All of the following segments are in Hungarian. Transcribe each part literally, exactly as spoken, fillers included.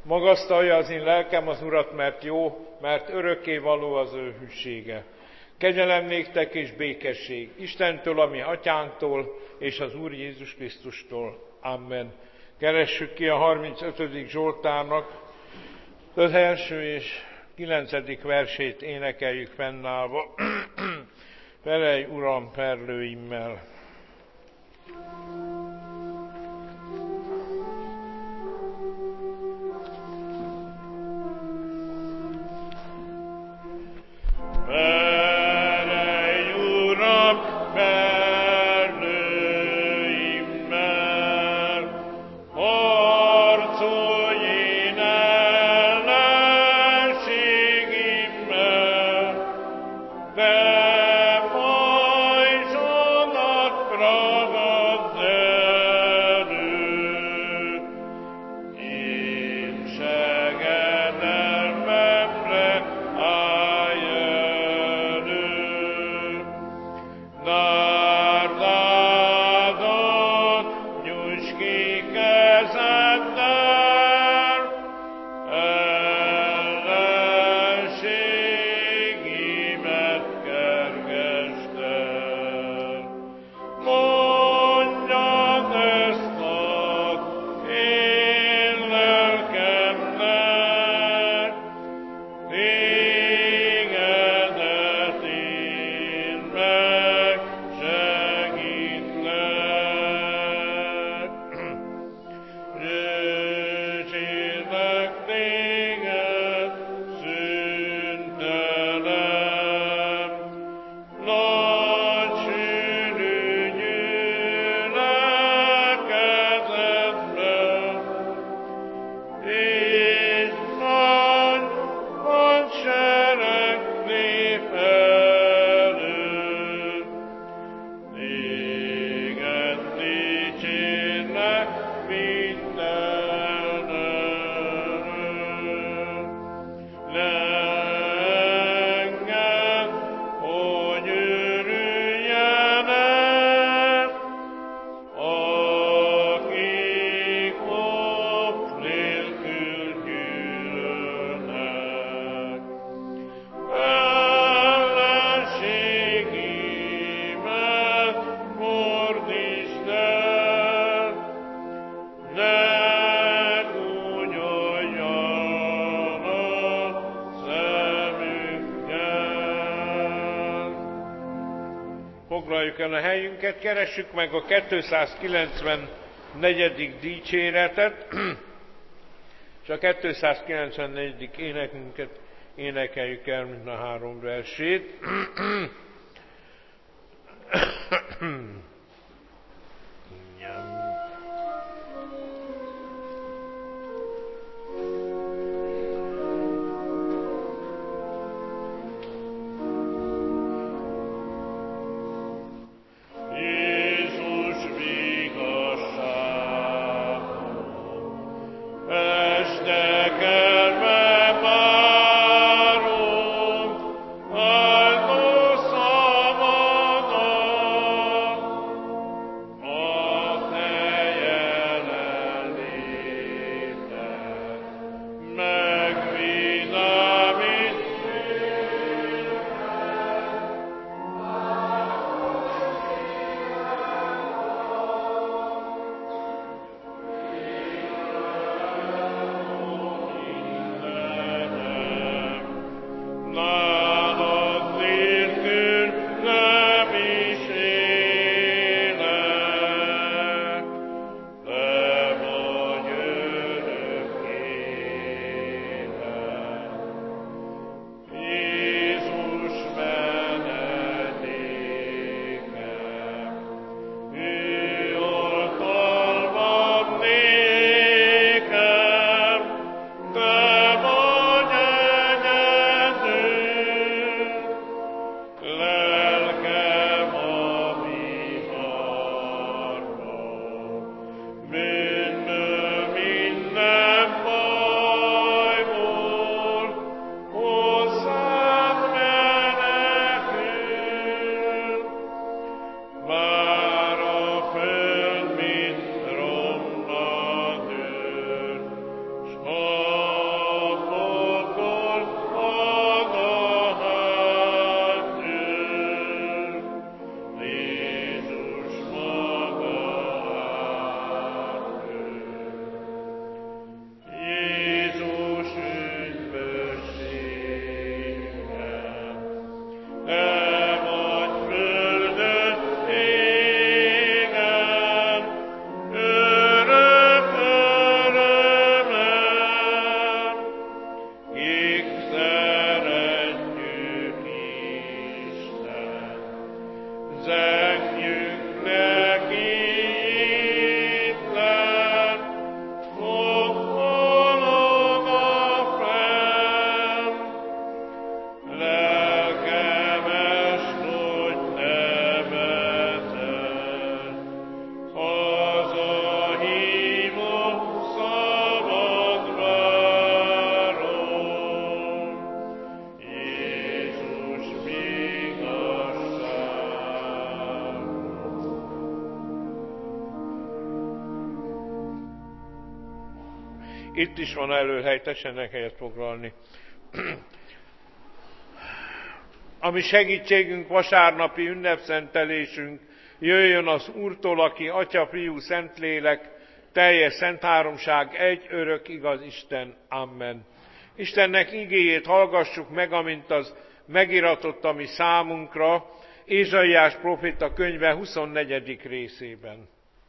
Magasztalja az én lelkem az Urat, mert jó, mert örökké való az ő hűsége. Kegyelem néktek és békesség Istentől, ami atyánktól, és az Úr Jézus Krisztustól. Amen. Keressük ki a harmincötödik Zsoltárnak az első és kilencedik versét énekeljük fennállva. Perelj, Uram, perlőimmel! Foglaljuk el a helyünket, keressük meg a kétszázkilencvennegyedik dicséretet, és a kétszázkilencvennegyedik énekünket énekeljük el mind a három versét. Amen. Itt is van előhely, tessenek helyet foglalni. Ami segítségünk, vasárnapi ünnepszentelésünk, jöjjön az Úrtól, aki Atya, Fiú, Szentlélek, teljes szent háromság, egy örök igaz Isten. Amen. Istennek igéjét hallgassuk meg, amint az megiratott a mi számunkra, Ézsaiás próféta könyve huszonnegyedik részében.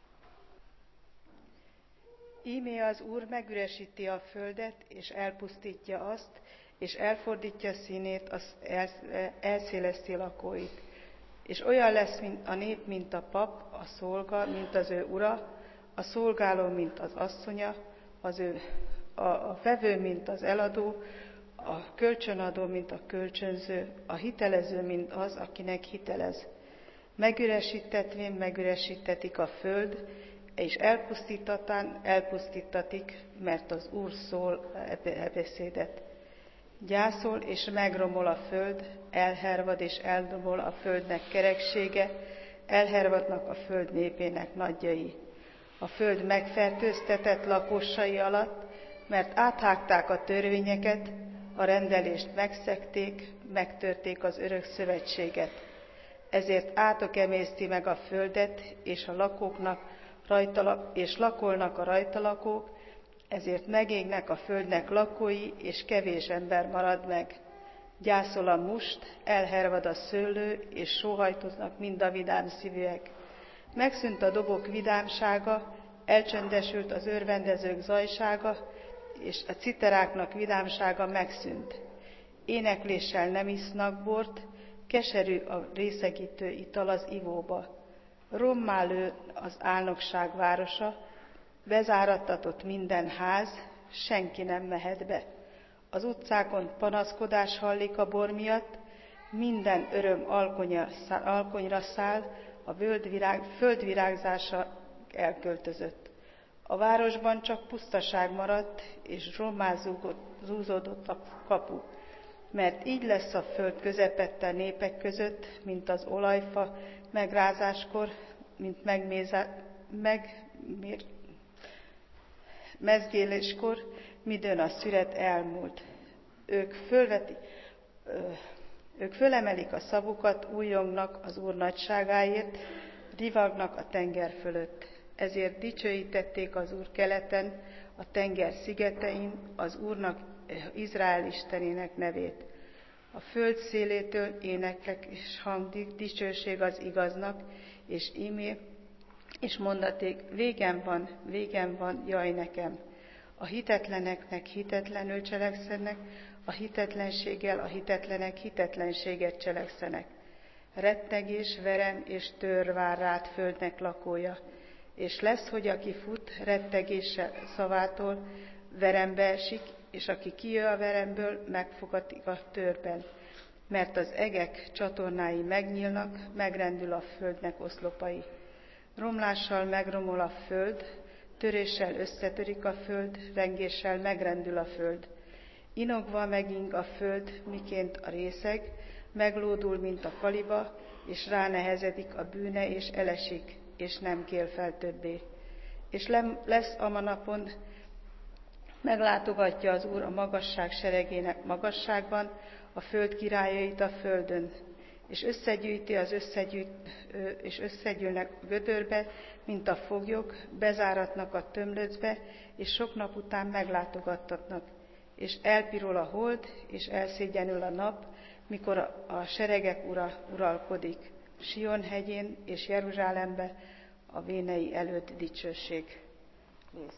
Íme az Úr megüresíti a földet, és elpusztítja azt, és elfordítja színét, az elszéleszti lakóit. És olyan lesz mint a nép, mint a pap, a szolga, mint az ő ura, a szolgáló, mint az asszonya, az ő, a, a vevő, mint az eladó, a kölcsönadó, mint a kölcsönző, a hitelező, mint az, akinek hitelez. Megüresítetvén megüresítetik a föld, és elpusztítatán elpusztítatik, mert az Úr szól e beszédet. Gyászol és megromol a föld, elhervad és eldomol a földnek kereksége, elhervadnak a föld népének nagyjai. A föld megfertőztetett lakosai alatt, mert áthágták a törvényeket, a rendelést megszegték, megtörték az örök szövetséget. Ezért átok emészti meg a földet, és a lakóknak rajta, és lakolnak a rajta lakók, ezért megégnek a földnek lakói, és kevés ember marad meg. Gyászol a must, elhervad a szőlő, és sóhajtoznak mind a vidám szívűek. Megszűnt a dobok vidámsága, elcsöndesült az örvendezők zajsága, és a citeráknak vidámsága megszűnt. Énekléssel nem isznak bort, keserű a részegítő ital az ivóba. Rommá lő az álnokság városa, bezárattatott minden ház, senki nem mehet be. Az utcákon panaszkodás hallik a bor miatt, minden öröm alkonya, alkonyra száll, a földvirág, földvirágzása elköltözött. A városban csak pusztaság maradt, és rommá zúzódott a kapu. Mert így lesz a föld közepette népek között, mint az olajfa megrázáskor, mint megmézá, megmér, mezgéléskor, midőn a szüret elmúlt. Ők, fölveti, ők fölemelik a szavukat, újjongnak az Úr nagyságáért, rivagnak a tenger fölött. Ezért dicsőítették az Úr keleten, a tenger szigetein, az Úrnak, Izrael Istenének nevét. A föld szélétől énekek és hang, dicsőség az igaznak, és ímé, és mondaték, végem van, végem van, jaj nekem. A hitetleneknek hitetlenül cselekszenek, a hitetlenséggel a hitetlenek hitetlenséget cselekszenek. Rettegés, verem és tör vár rád földnek lakója, és lesz, hogy aki fut rettegése szavától, verembe esik, és aki kijön a veremből, megfogatik a törben. Mert az egek csatornái megnyílnak, megrendül a földnek oszlopai. Romlással megromol a föld, töréssel összetörik a föld, rengéssel megrendül a föld. Inogva meging a föld, miként a részeg, meglódul, mint a kaliba, és ránehezedik a bűne, és elesik, és nem kél fel többé. És lesz a napon, meglátogatja az Úr a magasság seregének magasságban, a föld királyait a földön, és összegyűjti az összegyűjt, és összegyűlnek a gödörbe, mint a foglyok, bezáratnak a tömlöcbe, és sok nap után meglátogattatnak. És elpirul a hold, és elszégyenül a nap, mikor a, a seregek ura uralkodik. Sion hegyén és Jeruzsálembe a vénei előtt dicsőség. Nézzem.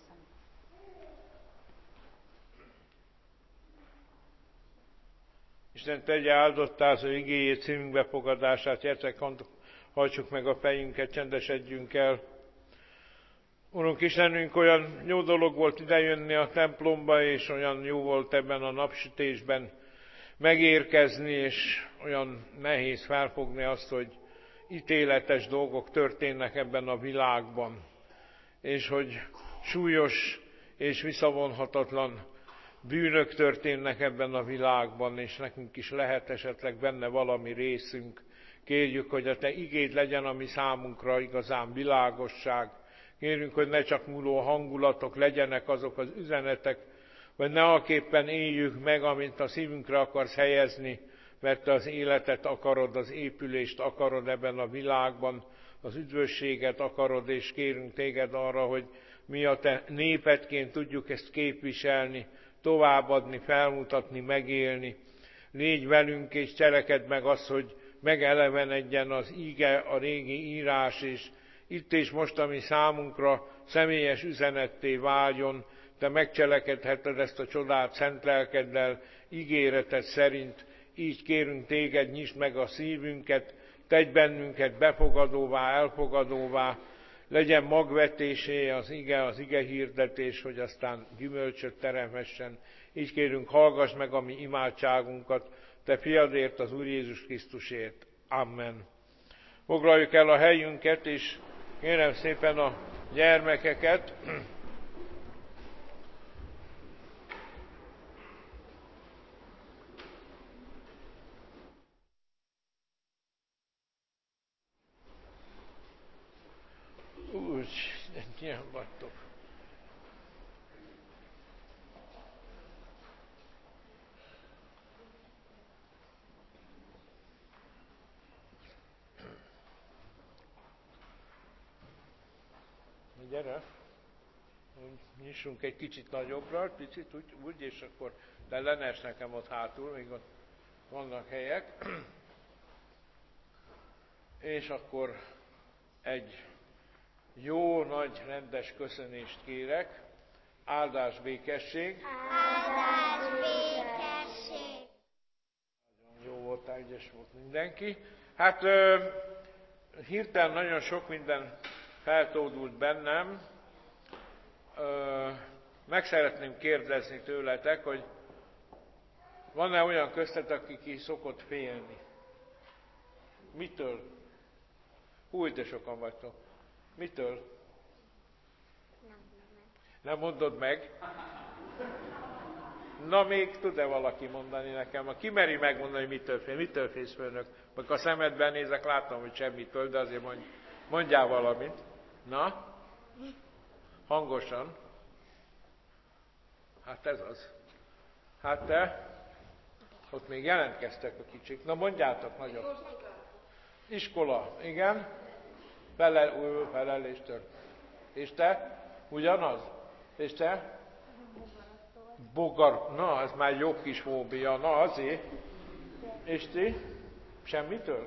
Isten tegye áldottá az ő igéjét, szívünk befogadását, gyertek, hajtsuk meg a fejünket, csendesedjünk el. Urunk Istenünk, olyan jó dolog volt idejönni a templomba, és olyan jó volt ebben a napsütésben megérkezni, és olyan nehéz felfogni azt, hogy ítéletes dolgok történnek ebben a világban, és hogy súlyos és visszavonhatatlan bűnök történnek ebben a világban, és nekünk is lehet esetleg benne valami részünk. Kérjük, hogy a Te igéd legyen a mi számunkra igazán világosság. Kérünk, hogy ne csak múló hangulatok legyenek azok az üzenetek, vagy ne alképpen éljük meg, amint a szívünkre akarsz helyezni, mert te az életet akarod, az épülést akarod ebben a világban, az üdvösséget akarod, és kérünk téged arra, hogy mi a te népedként tudjuk ezt képviselni, továbbadni, felmutatni, megélni. Légy velünk, és cselekedd meg azt, hogy megelevenedjen az ige, a régi írás, és itt és most, ami számunkra személyes üzenetté váljon. Te megcselekedheted ezt a csodát szent lelkeddel, ígéreted szerint. Így kérünk téged, nyisd meg a szívünket, tegy bennünket befogadóvá, elfogadóvá, legyen magvetésé az ige, az ige hirdetés, hogy aztán gyümölcsöt teremhessen. Így kérünk, hallgass meg a mi imádságunkat, te fiadért, az Úr Jézus Krisztusért. Amen. Foglaljuk el a helyünket, és kérem szépen a gyermekeket. Úgy, ilyen vagytok. Gyere, nyissunk egy kicsit nagyobbra, picit úgy, úgy, és akkor te lenes nekem ott hátul, még ott vannak helyek. És akkor egy jó, nagy, rendes köszönést kérek. Áldás, békesség. Áldás, békesség. Nagyon jó voltál, ügyes volt mindenki. Hát ö, hirtelen nagyon sok minden feltódult bennem. Ö, meg szeretném kérdezni tőletek, hogy van-e olyan köztetek, aki ki szokott félni? Mitől? Hú, de sokan vagytok. Mitől? Nem mondod meg? Na, még tud-e valaki mondani nekem? Ki meri megmondani, hogy mitől fél? Mitől félsz, főnök? Meg a szemedben nézek, látom, hogy semmitől, de azért mondj, mondjál valamit. Na? Hangosan? Hát ez az. Hát te? Ott még jelentkeztek a kicsik. Na, mondjátok nagyon. Iskola, igen. Felel, új, feleléstől. És te? Ugyanaz? És te? Bogar. Na, ez már jó kis fóbia. Na, azért. És ti? Semmitől?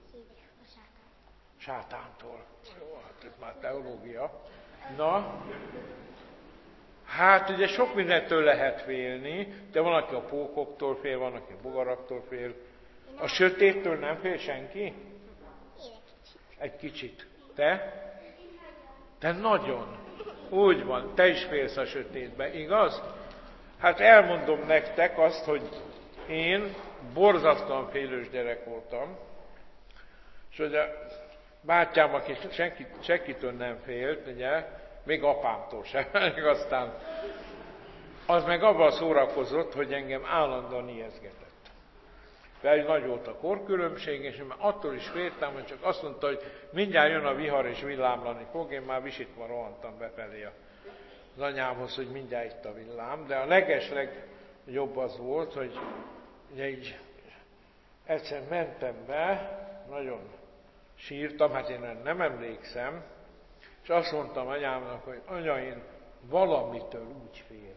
Sátántól. Jó, hát ez már teológia. Na? Hát ugye sok mindentől lehet félni, de van, aki a pókoktól fél, van, aki a bogaraktól fél. A sötéttől nem fél senki? Egy kicsit. Te? Te nagyon. Úgy van, te is félsz a sötétbe, igaz? Hát elmondom nektek azt, hogy én borzasztóan félős gyerek voltam, és hogy a bátyám, aki senki, senkitől nem félt, ugye, még apámtól sem, aztán az meg abban szórakozott, hogy engem állandóan ijeszgetett. De nagy volt a korkülönbség, és én attól is féltem, hogy csak azt mondta, hogy mindjárt jön a vihar és villámlani fog, én már visítva rohantam befelé az anyámhoz, hogy mindjárt itt a villám, de a legesleg jobb az volt, hogy ugye így egyszer mentem be, nagyon sírtam, hát én nem emlékszem, és azt mondtam anyámnak, hogy anya, én valamitől úgy félek.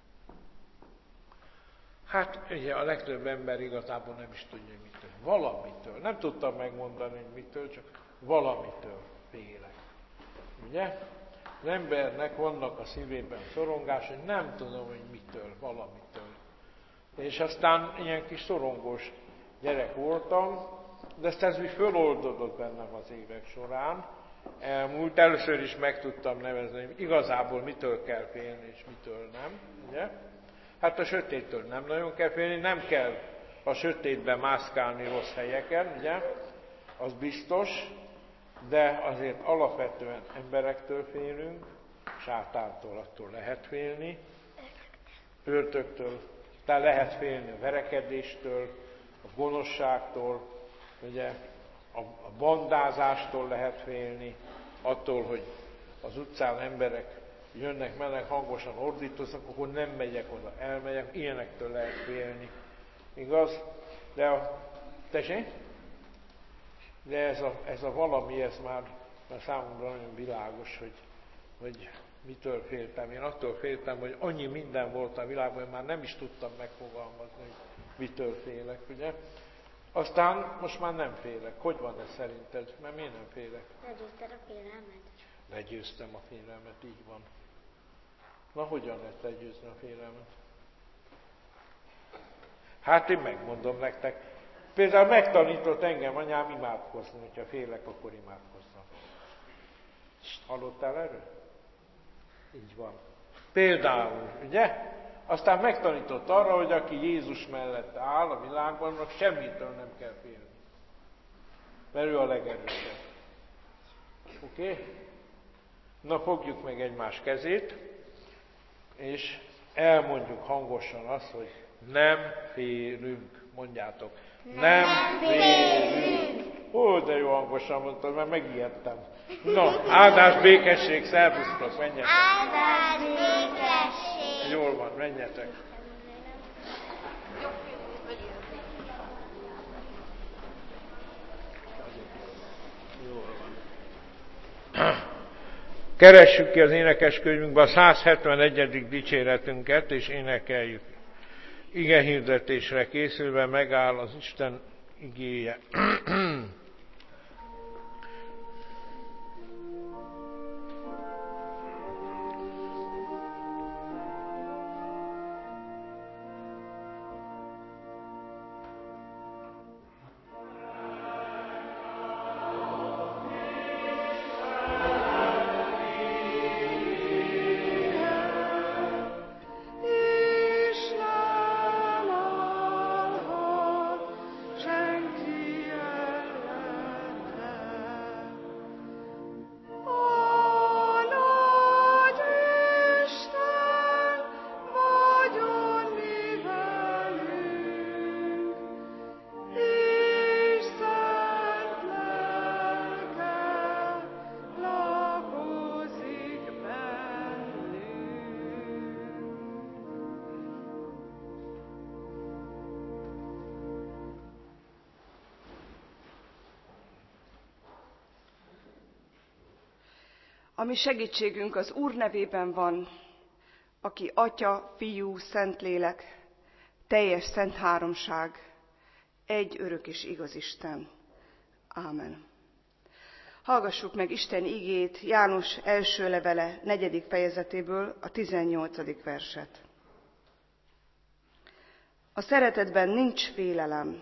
Hát ugye a legtöbb ember igazából nem is tudja, hogy mitől. Valamitől. Nem tudtam megmondani, hogy mitől, csak valamitől félek. Ugye? Az embernek vannak a szívében szorongás, hogy nem tudom, hogy mitől, valamitől. És aztán ilyen kis szorongós gyerek voltam, de ezt ez úgy föloldódott bennem az évek során. Elmúlt, először is meg tudtam nevezni, hogy igazából mitől kell félni, és mitől nem. Ugye? Hát a sötéttől nem nagyon kell félni, nem kell a sötétben mászkálni rossz helyeken, ugye? Az biztos, de azért alapvetően emberektől félünk, sátántól attól lehet félni, ördögtől, tehát lehet félni a verekedéstől, a gonoszságtól, ugye, a bandázástól lehet félni, attól, hogy az utcán emberek jönnek, mennek, hangosan ordítoznak, akkor nem megyek oda, elmegyek, ilyenektől lehet félni. Igaz? De a... Tessék? De ez a, ez a valami, ez már, már számomra nagyon világos, hogy, hogy mitől féltem. Én attól féltem, hogy annyi minden volt a világban, hogy már nem is tudtam megfogalmazni, hogy mitől félek, ugye? Aztán most már nem félek. Hogy van ez szerinted? Mert miért nem félek? Legyőzted a félelmet? Legyőztem a félelmet, így van. Na, hogyan lehet legyőzni a félelmet? Hát én megmondom nektek. Például megtanított engem anyám imádkozni, hogyha félek, akkor imádkozzam. Hallottál erről? Így van. Például, ugye? Aztán megtanított arra, hogy aki Jézus mellett áll a világban, annak semmitől nem kell félni. Mert ő a legerősebb. Oké? Okay? Na, fogjuk meg egymás kezét, és elmondjuk hangosan azt, hogy nem félünk. Mondjátok. Nem, nem félünk. Ó, de jó hangosan mondtad, mert megijedtem. Na, áldás, békesség, szervusztok, menjetek. Áldás, békesség. Jól van, menjetek. Jól van. Keressük ki az énekeskönyvünkbe a száz hetvenegyedik dicséretünket, és énekeljük. Ige hirdetésre készülve megáll az Isten igéje. A mi segítségünk az Úr nevében van, aki Atya, Fiú, Szentlélek, teljes szent háromság, egy örök és igaz Isten. Ámen. Hallgassuk meg Isten igét János első levele negyedik fejezetéből a tizennyolcadik verset. A szeretetben nincs félelem,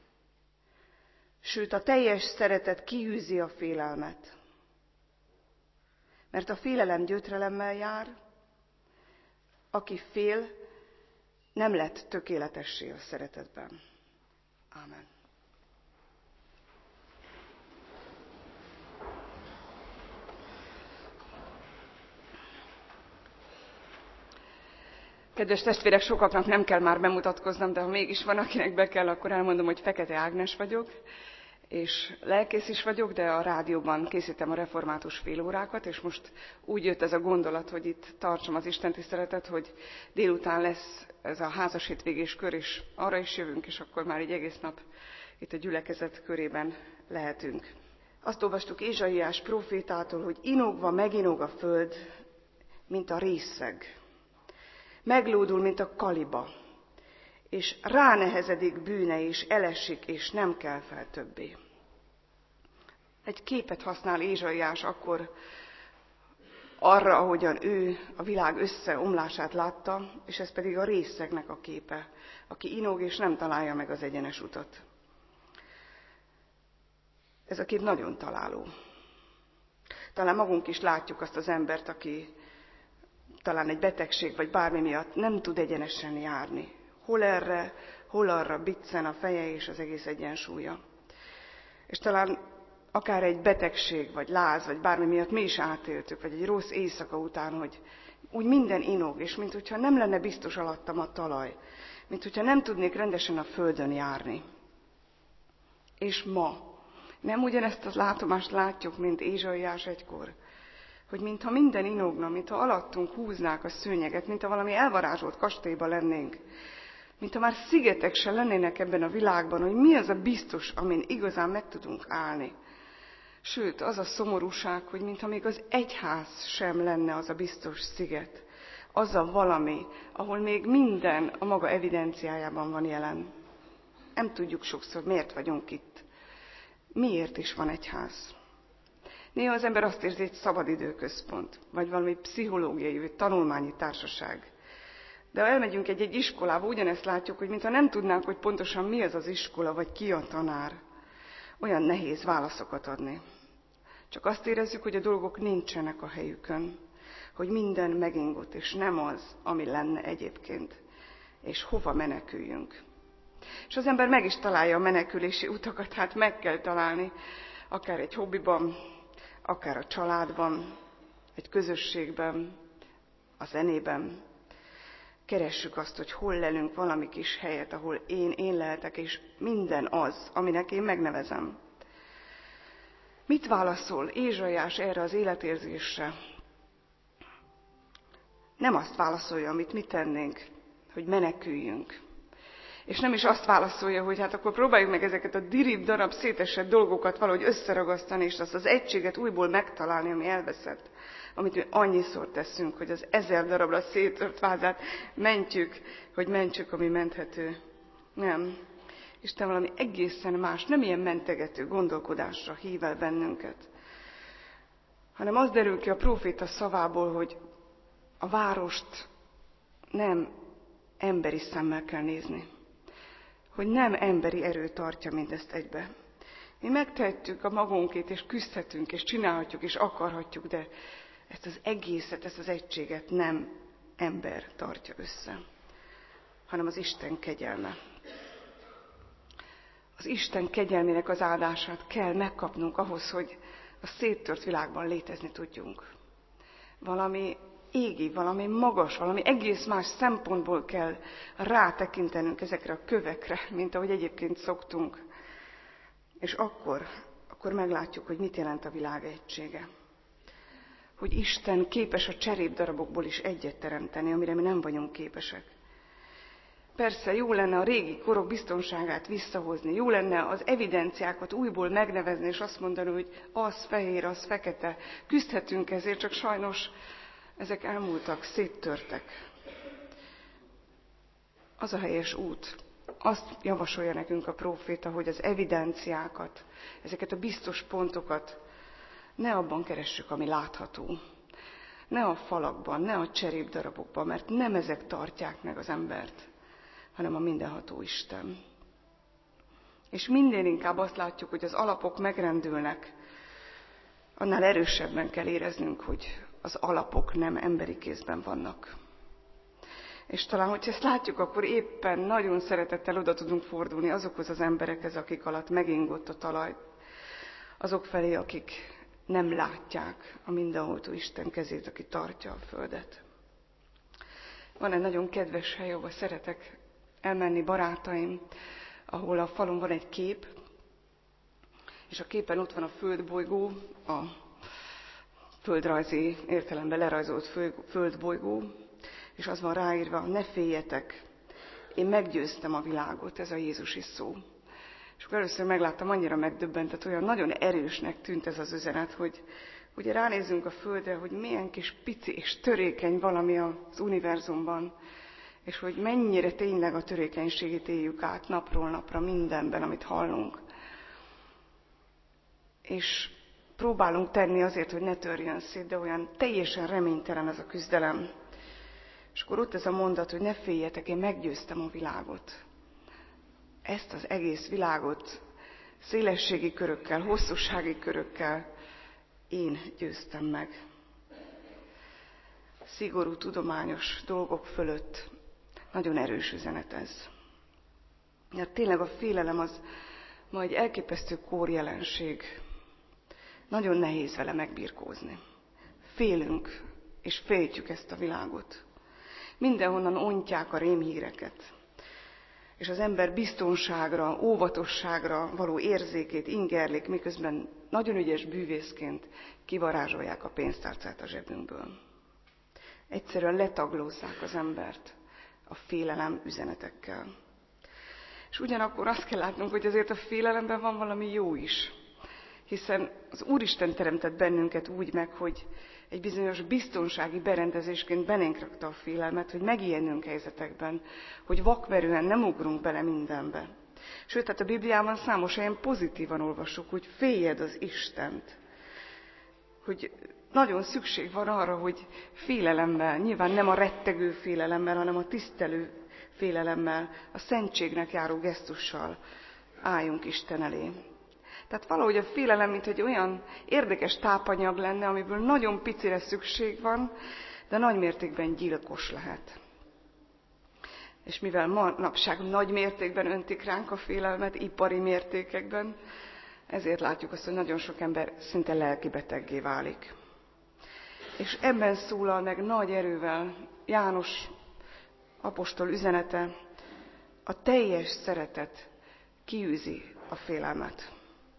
sőt a teljes szeretet kiűzi a félelmet. Mert a félelem gyötrelemmel jár, aki fél, nem lett tökéletessé a szeretetben. Ámen. Kedves testvérek, sokaknak nem kell már bemutatkoznom, de ha mégis van, akinek be kell, akkor elmondom, hogy Fekete Ágnes vagyok, és lelkész is vagyok, de a rádióban készítem a református félórákat, és most úgy jött ez a gondolat, hogy itt tartsam az istentiszteletet, hogy délután lesz ez a házashétvégés kör, és arra is jövünk, és akkor már így egész nap itt a gyülekezet körében lehetünk. Azt olvastuk Ézsaiás prófétától, hogy inogva meginog a föld, mint a részeg. Meglódul, mint a kaliba, és ránehezedik bűne, és elesik, és nem kell fel többé. Egy képet használ Ézsaiás akkor arra, ahogyan ő a világ összeomlását látta, és ez pedig a részegnek a képe, aki inog, és nem találja meg az egyenes utat. Ez a kép nagyon találó. Talán magunk is látjuk azt az embert, aki talán egy betegség vagy bármi miatt nem tud egyenesen járni. Hol erre, hol arra biccen a feje és az egész egyensúlya. És talán akár egy betegség, vagy láz, vagy bármi miatt mi is átéltük, vagy egy rossz éjszaka után, hogy úgy minden inog, és minthogyha nem lenne biztos alattam a talaj, minthogyha nem tudnék rendesen a földön járni. És ma nem ugyanezt az látomást látjuk, mint Ézsaiás egykor, hogy mintha minden inogna, mintha alattunk húznák a szőnyeget, mintha valami elvarázsolt kastélyban lennénk, mintha már szigetek se lennének ebben a világban, hogy mi az a biztos, amin igazán meg tudunk állni. Sőt, az a szomorúság, hogy mintha még az egyház sem lenne az a biztos sziget, az a valami, ahol még minden a maga evidenciájában van jelen. Nem tudjuk sokszor, miért vagyunk itt. Miért is van egyház? Néha az ember azt érzi, egy szabadidőközpont, vagy valami pszichológiai, vagy tanulmányi társaság. De ha elmegyünk egy-egy iskolába, ugyanezt látjuk, hogy mintha nem tudnánk, hogy pontosan mi az az iskola, vagy ki a tanár. Olyan nehéz válaszokat adni. Csak azt érezzük, hogy a dolgok nincsenek a helyükön, hogy minden megingott, és nem az, ami lenne egyébként, és hova meneküljünk. És az ember meg is találja a menekülési utakat, hát meg kell találni, akár egy hobbiban, akár a családban, egy közösségben, a zenében. Keressük azt, hogy hol lelünk valami kis helyet, ahol én, én lehetek, és minden az, aminek én megnevezem. Mit válaszol Ézsaiás erre az életérzésre? Nem azt válaszolja, amit mi tennénk, hogy meneküljünk. És nem is azt válaszolja, hogy hát akkor próbáljuk meg ezeket a dirib darab szétesett dolgokat valahogy összeragasztani, és azt az egységet újból megtalálni, ami elveszett. Amit mi annyiszor teszünk, hogy az ezer darabra széttört vázát mentjük, hogy mentsük, ami menthető. Nem. Isten valami egészen más, nem ilyen mentegető gondolkodásra hív el bennünket, hanem az derül ki a próféta szavából, hogy a várost nem emberi szemmel kell nézni. Hogy nem emberi erő tartja mindezt egybe. Mi megtehetjük a magunkét, és küzdhetünk, és csinálhatjuk, és akarhatjuk, de ezt az egészet, ezt az egységet nem ember tartja össze, hanem az Isten kegyelme. Az Isten kegyelmének az áldását kell megkapnunk ahhoz, hogy a széttört világban létezni tudjunk. Valami égi, valami magas, valami egész más szempontból kell rátekintenünk ezekre a kövekre, mint ahogy egyébként szoktunk. És akkor, akkor meglátjuk, hogy mit jelent a világ egysége. Hogy Isten képes a cserépdarabokból is egyet teremteni, amire mi nem vagyunk képesek. Persze jó lenne a régi korok biztonságát visszahozni, jó lenne az evidenciákat újból megnevezni, és azt mondani, hogy az fehér, az fekete. Küzdhetünk ezért, csak sajnos ezek elmúltak, széttörtek. Az a helyes út. Azt javasolja nekünk a próféta, hogy az evidenciákat, ezeket a biztos pontokat ne abban keressük, ami látható. Ne a falakban, ne a cserépdarabokban, mert nem ezek tartják meg az embert, hanem a mindenható Isten. És minden inkább azt látjuk, hogy az alapok megrendülnek, annál erősebben kell éreznünk, hogy az alapok nem emberi kézben vannak. És talán, hogyha ezt látjuk, akkor éppen nagyon szeretettel oda tudunk fordulni azokhoz az emberekhez, akik alatt megingott a talaj, azok felé, akik nem látják a mindenható Isten kezét, aki tartja a földet. Van egy nagyon kedves hely, ahol szeretek elmenni, barátaim, ahol a falon van egy kép, és a képen ott van a földbolygó, a földrajzi értelemben lerajzolt földbolygó, és az van ráírva, ne féljetek, én meggyőztem a világot, ez a Jézusi szó. És akkor először megláttam, annyira megdöbbentett, olyan nagyon erősnek tűnt ez az üzenet, hogy ugye ránézünk a Földre, hogy milyen kis pici és törékeny valami az univerzumban, és hogy mennyire tényleg a törékenységét éljük át napról napra mindenben, amit hallunk. És próbálunk tenni azért, hogy ne törjön szét, de olyan teljesen reménytelen ez a küzdelem. És akkor ott ez a mondat, hogy ne féljetek, én meggyőztem a világot. Ezt az egész világot szélességi körökkel, hosszúsági körökkel én győztem meg. Szigorú tudományos dolgok fölött nagyon erős üzenet ez. Mert tényleg a félelem az ma egy elképesztő kórjelenség. Nagyon nehéz vele megbirkózni. Félünk, és féltjük ezt a világot. Mindenhonnan ontják a rémhíreket. és az ember biztonságra, óvatosságra való érzékét ingerlik, miközben nagyon ügyes bűvészként kivarázsolják a pénztárcát a zsebünkből. Egyszerűen letaglózzák az embert a félelem üzenetekkel. És ugyanakkor azt kell látnunk, hogy azért a félelemben van valami jó is. Hiszen az Úristen teremtett bennünket úgy meg, hogy egy bizonyos biztonsági berendezésként belénk rakta a félelmet, hogy megijednünk helyzetekben, hogy vakverően nem ugrunk bele mindenbe. Sőt, hát a Bibliában számos helyen pozitívan olvassuk, hogy féljed az Istent. Hogy nagyon szükség van arra, hogy félelemmel, nyilván nem a rettegő félelemmel, hanem a tisztelő félelemmel, a szentségnek járó gesztussal álljunk Isten elé. Tehát valahogy a félelem, mint egy olyan érdekes tápanyag lenne, amiből nagyon picire szükség van, de nagy mértékben gyilkos lehet. És mivel manapság nagy mértékben öntik ránk a félelmet, ipari mértékekben, ezért látjuk azt, hogy nagyon sok ember szinte lelkibeteggé válik. És ebben szólal meg nagy erővel János apostol üzenete, a teljes szeretet kiűzi a félelmet.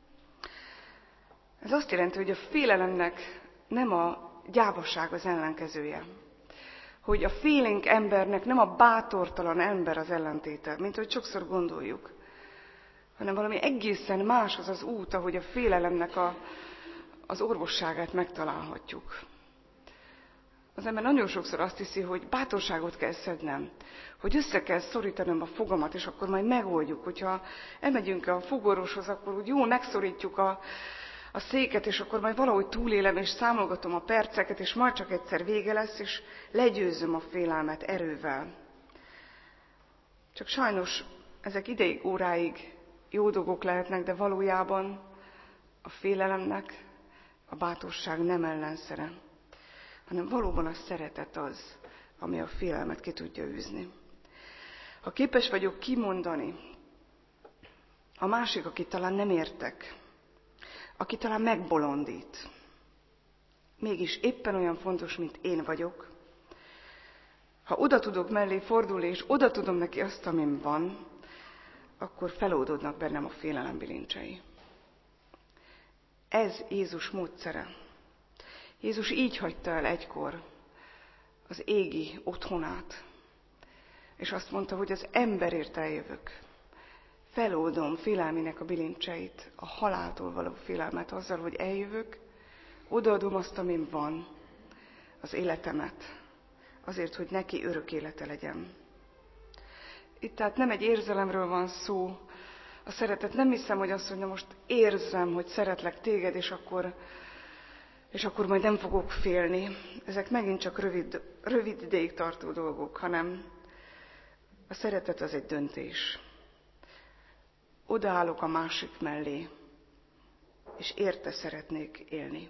Ez azt jelenti, hogy a félelemnek nem a gyávaság az ellenkezője. Hogy a félénk embernek nem a bátortalan ember az ellentéte, mint hogy sokszor gondoljuk, hanem valami egészen más az az út, ahogy a félelemnek a, az orvosságát megtalálhatjuk. Az ember nagyon sokszor azt hiszi, hogy bátorságot kell szednem, hogy össze kell szorítanom a fogamat, és akkor majd megoldjuk. Hogyha elmegyünk a fogorvoshoz, akkor úgy jól megszorítjuk a, a széket, és akkor majd valahogy túlélem, és számolgatom a perceket, és majd csak egyszer vége lesz, és legyőzöm a félelmet erővel. Csak sajnos ezek ideig, óráig jó dolgok lehetnek, de valójában a félelemnek a bátorság nem ellenszere, hanem valóban a szeretet az, ami a félelmet ki tudja űzni. Ha képes vagyok kimondani, a másik, aki talán nem értek, aki talán megbolondít, mégis éppen olyan fontos, mint én vagyok, ha oda tudok mellé fordulni, és oda tudom neki azt, amin van, akkor feloldódnak bennem a félelem bilincsei. Ez Jézus módszere. Jézus így hagyta el egykor az égi otthonát, és azt mondta, hogy az emberért eljövök. Feloldom félelmének a bilincseit, a haláltól való félelmet azzal, hogy eljövök, odaadom azt, amin van, az életemet, azért, hogy neki örök élete legyen. Itt tehát nem egy érzelemről van szó, a szeretet nem hiszem, hogy azt mondja, most érzem, hogy szeretlek téged, és akkor, és akkor majd nem fogok félni. Ezek megint csak rövid, rövid ideig tartó dolgok, hanem a szeretet az egy döntés. Odaállok a másik mellé, és érte szeretnék élni.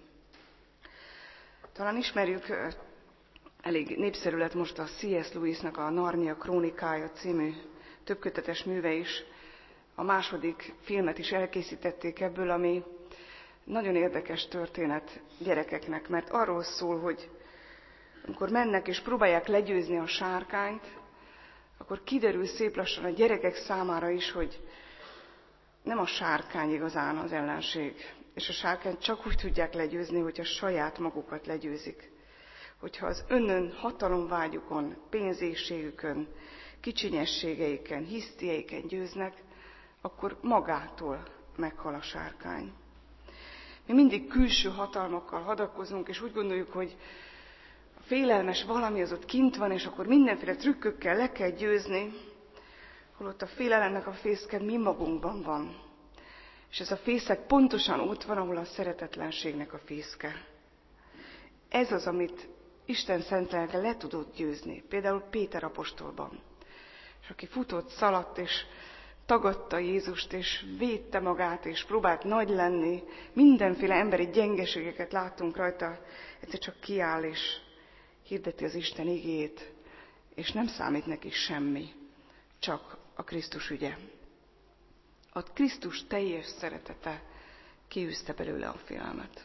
Talán ismerjük, elég népszerű lett most a C S Lewisnak a Narnia krónikája című többkötetes műve is. A második filmet is elkészítették ebből, ami nagyon érdekes történet gyerekeknek, mert arról szól, hogy amikor mennek és próbálják legyőzni a sárkányt, akkor kiderül szép lassan a gyerekek számára is, hogy nem a sárkány igazán az ellenség, és a sárkányt csak úgy tudják legyőzni, hogyha saját magukat legyőzik. Hogyha az önön hatalomvágyukon, pénzészségükön, kicsinyességeiken, hisztieiken győznek, akkor magától meghal a sárkány. Mi mindig külső hatalmakkal hadakozunk, és úgy gondoljuk, hogy a félelmes valami az ott kint van, és akkor mindenféle trükkökkel le kell győzni, holott a félelemnek a fészke mi magunkban van. És ez a fészek pontosan ott van, ahol a szeretetlenségnek a fészke. Ez az, amit Isten szent lelke le tudott győzni, például Péter apostolban. És aki futott, szaladt, és tagadta Jézust, és védte magát, és próbált nagy lenni, mindenféle emberi gyengeségeket láttunk rajta, egyszer csak kiáll, és hirdeti az Isten igéjét, és nem számít neki semmi, csak a Krisztus ügye. A Krisztus teljes szeretete kiűzte belőle a félelmet.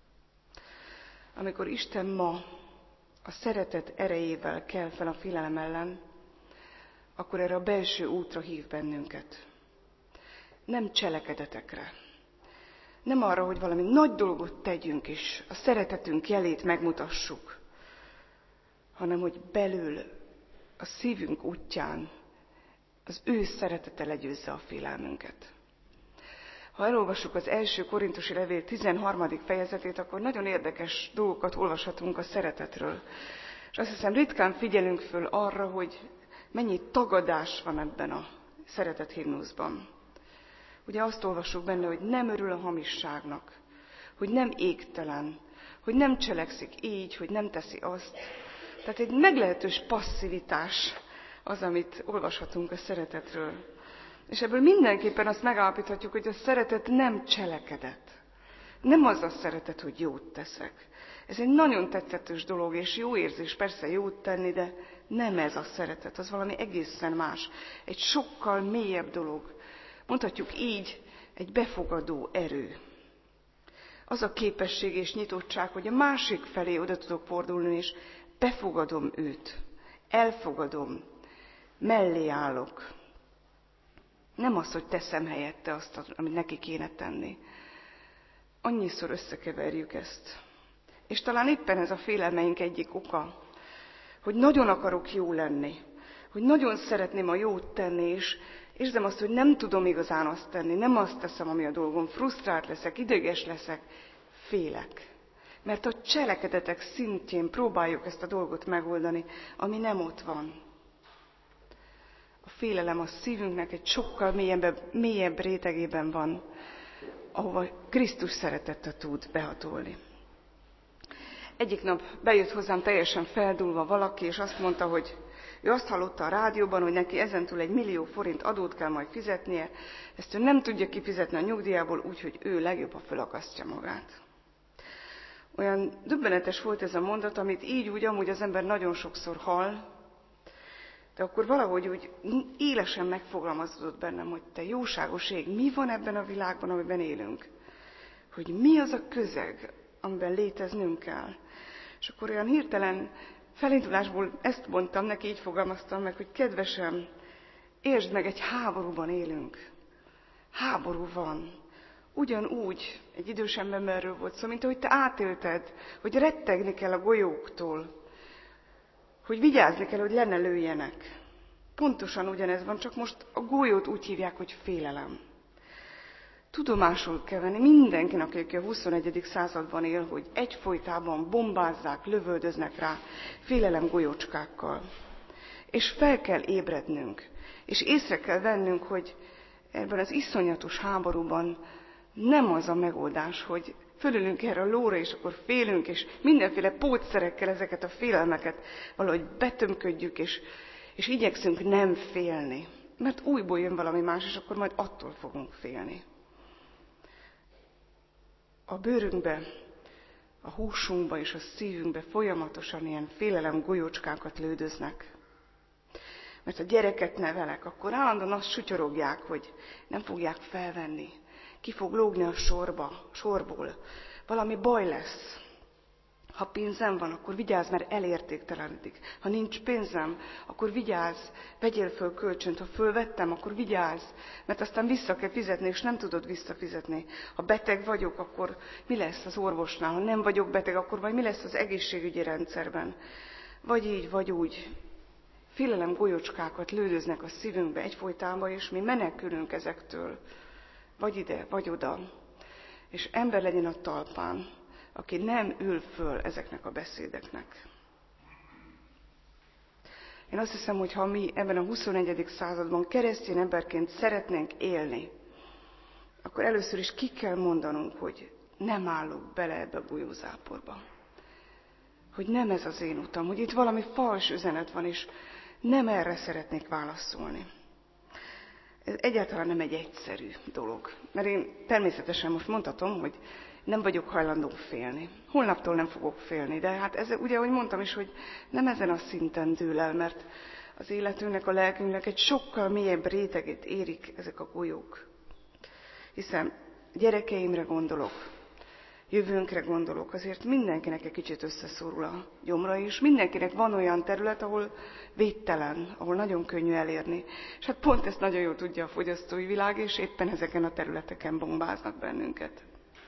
Amikor Isten ma a szeretet erejével kel fel a félelem ellen, akkor erre a belső útra hív bennünket. Nem cselekedetekre. Nem arra, hogy valami nagy dolgot tegyünk, és a szeretetünk jelét megmutassuk, hanem hogy belül, a szívünk útján az ő szeretete legyőzze a félelmünket. Ha elolvassuk az első korintusi levél tizenharmadik fejezetét, akkor nagyon érdekes dolgokat olvashatunk a szeretetről. És azt hiszem, ritkán figyelünk föl arra, hogy mennyi tagadás van ebben a szeretet himnuszban. Ugye azt olvassuk benne, hogy nem örül a hamisságnak, hogy nem égtelen, hogy nem cselekszik így, hogy nem teszi azt. Tehát egy meglehetős passzivitás az, amit olvashatunk a szeretetről. És ebből mindenképpen azt megállapíthatjuk, hogy a szeretet nem cselekedet. Nem az a szeretet, hogy jót teszek. Ez egy nagyon tetszetős dolog, és jó érzés persze jót tenni, de nem ez a szeretet, az valami egészen más. Egy sokkal mélyebb dolog. Mondhatjuk így, egy befogadó erő. Az a képesség és nyitottság, hogy a másik felé oda tudok fordulni, és befogadom őt. Elfogadom. Mellé állok. Nem az, hogy teszem helyette azt, amit neki kéne tenni. Annyiszor összekeverjük ezt. És talán éppen ez a félelmeink egyik oka, hogy nagyon akarok jó lenni, hogy nagyon szeretném a jót tenni, és érzem azt, hogy nem tudom igazán azt tenni, nem azt teszem, ami a dolgom, frusztrált leszek, ideges leszek, félek. Mert a cselekedetek szintjén próbáljuk ezt a dolgot megoldani, ami nem ott van. A félelem a szívünknek egy sokkal mélyebb, mélyebb rétegében van, ahova Krisztus szeretete tud behatolni. Egyik nap bejött hozzám teljesen feldúlva valaki, és azt mondta, hogy ő azt hallotta a rádióban, hogy neki ezentúl egy millió forint adót kell majd fizetnie, ezt ő nem tudja kifizetni a nyugdíjából, úgyhogy ő legjobban fölakasztja magát. Olyan döbbenetes volt ez a mondat, amit így úgy amúgy az ember nagyon sokszor hall, de akkor valahogy úgy élesen megfogalmazódott bennem, hogy te jóságos ég, mi van ebben a világban, amiben élünk? Hogy mi az a közeg, amiben léteznünk kell? És akkor olyan hirtelen felindulásból ezt mondtam neki, így fogalmaztam meg, hogy kedvesem, értsd meg, egy háborúban élünk. Háború van. Ugyanúgy egy idős emberről volt szó, mint ahogy te átélted, hogy rettegni kell a golyóktól, hogy vigyázni kell, hogy le ne lőjenek. Pontosan ugyanez van, csak most a golyót úgy hívják, hogy félelem. Tudomásul kell venni mindenkinek, aki a huszonegyedik században él, hogy egyfolytában bombázzák, lövöldöznek rá félelem golyócskákkal. És fel kell ébrednünk, és észre kell vennünk, hogy ebben az iszonyatos háborúban nem az a megoldás, hogy fölülünk erre a lóra, és akkor félünk, és mindenféle pótszerekkel ezeket a félelmeket valahogy betömködjük, és, és igyekszünk nem félni. Mert újból jön valami más, és akkor majd attól fogunk félni. A bőrünkbe, a húsunkba és a szívünkbe folyamatosan ilyen félelem golyócskákat lődöznek. Mert a gyereket nevelek, akkor állandóan azt sutyorogják, hogy nem fogják felvenni. Ki fog lógni a sorba, sorból. Valami baj lesz. Ha pénzem van, akkor vigyázz, mert elértéktelenedik. Ha nincs pénzem, akkor vigyázz, vegyél föl kölcsönt. Ha fölvettem, akkor vigyázz, mert aztán vissza kell fizetni, és nem tudod visszafizetni. Ha beteg vagyok, akkor mi lesz az orvosnál? Ha nem vagyok beteg, akkor majd mi lesz az egészségügyi rendszerben? Vagy így, vagy úgy. Félelem golyócskákat lődöznek a szívünkbe egyfolytában, és mi menekülünk ezektől. Vagy ide, vagy oda. És ember legyen a talpán, aki nem ül föl ezeknek a beszédeknek. Én azt hiszem, hogy ha mi ebben a huszonegyedik században keresztény emberként szeretnénk élni, akkor először is ki kell mondanunk, hogy nem állok bele ebbe a bujózáporba. Hogy nem ez az én utam, hogy itt valami fals üzenet van, és nem erre szeretnék válaszolni. Ez egyáltalán nem egy egyszerű dolog. Mert én természetesen most mondhatom, hogy nem vagyok hajlandó félni. Holnaptól nem fogok félni, de hát ez, ugye, ahogy mondtam is, hogy nem ezen a szinten dől el, mert az életünknek, a lelkünknek egy sokkal mélyebb rétegét érik ezek a golyók. Hiszen gyerekeimre gondolok, jövőnkre gondolok, azért mindenkinek egy kicsit összeszorul a gyomra is. Mindenkinek van olyan terület, ahol védtelen, ahol nagyon könnyű elérni. És hát pont ezt nagyon jól tudja a fogyasztói világ, és éppen ezeken a területeken bombáznak bennünket.